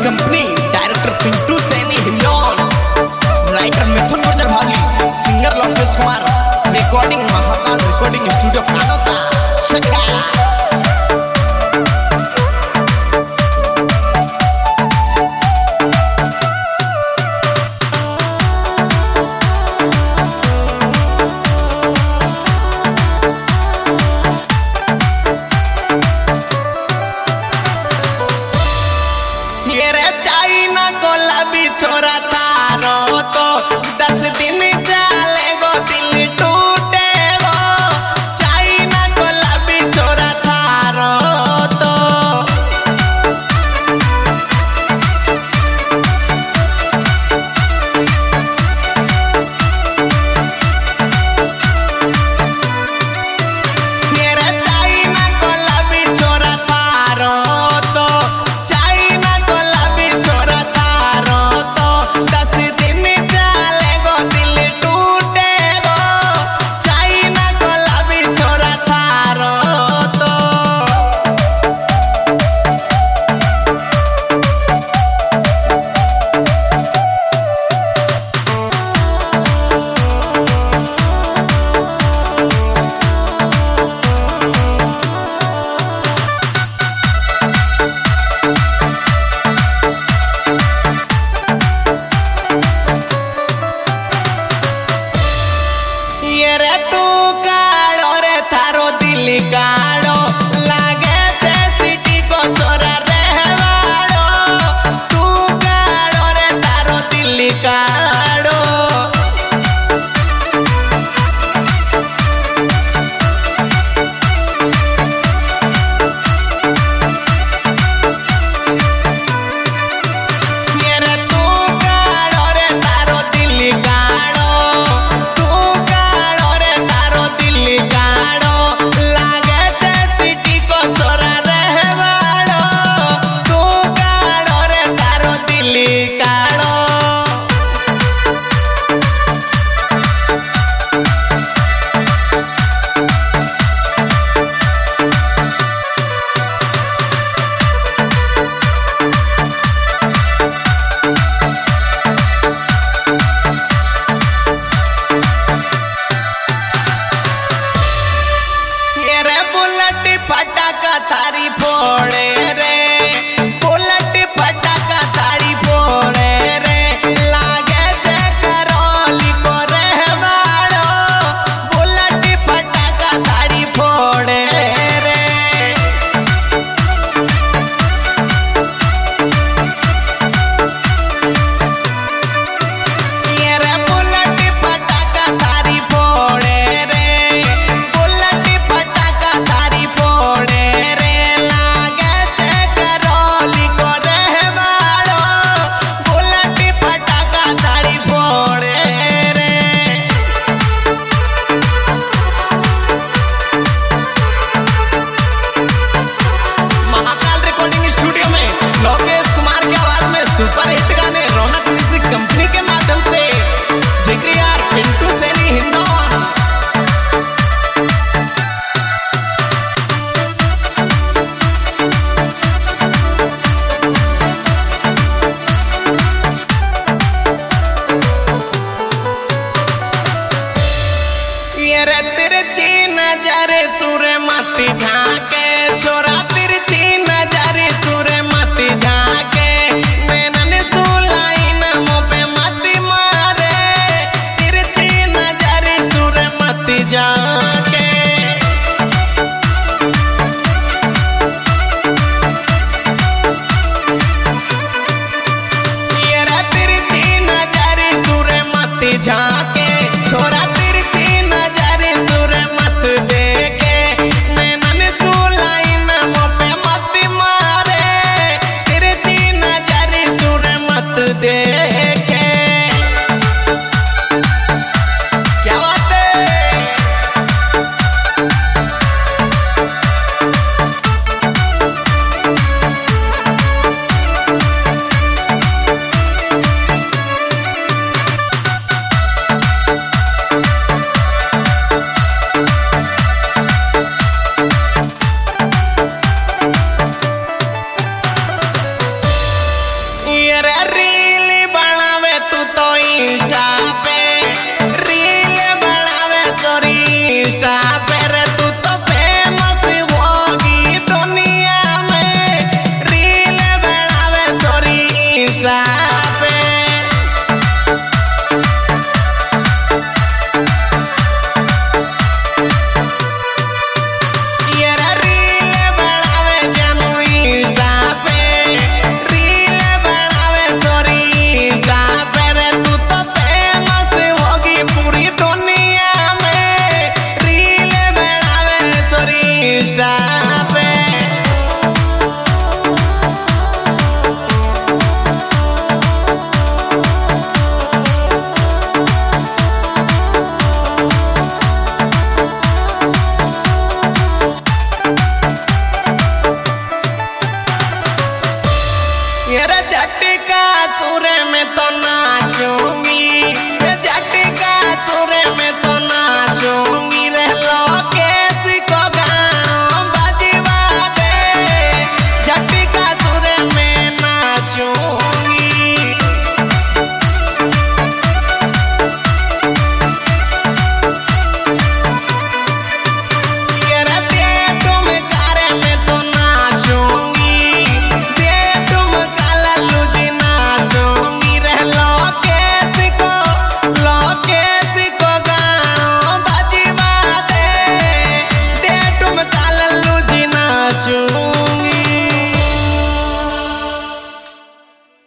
Company, director Pintu Saini Hindol, writer Mithun Gurjar भाली, singer Lokesh Kumar, recording Mahakal recording studio Kanota शका। छोरा तारो तो 10 दिन चले गो दिल टूटे गो, चाइना गुलाबी छोरा तारो तो मेरा चाइना गुलाबी छोरा तारो तो, चाइना गुलाबी छोरा गाड़ो लागे छे सिटी को छोरा रहवाड़ो, तू गाड़ो रे तारो दिल गाड़ो। मेरे तू गाड़ो रे तारो दिल गाड़ो, तू गाड़ो रे तारो दिल गाड़ो, फटाका थारी फोड़े रे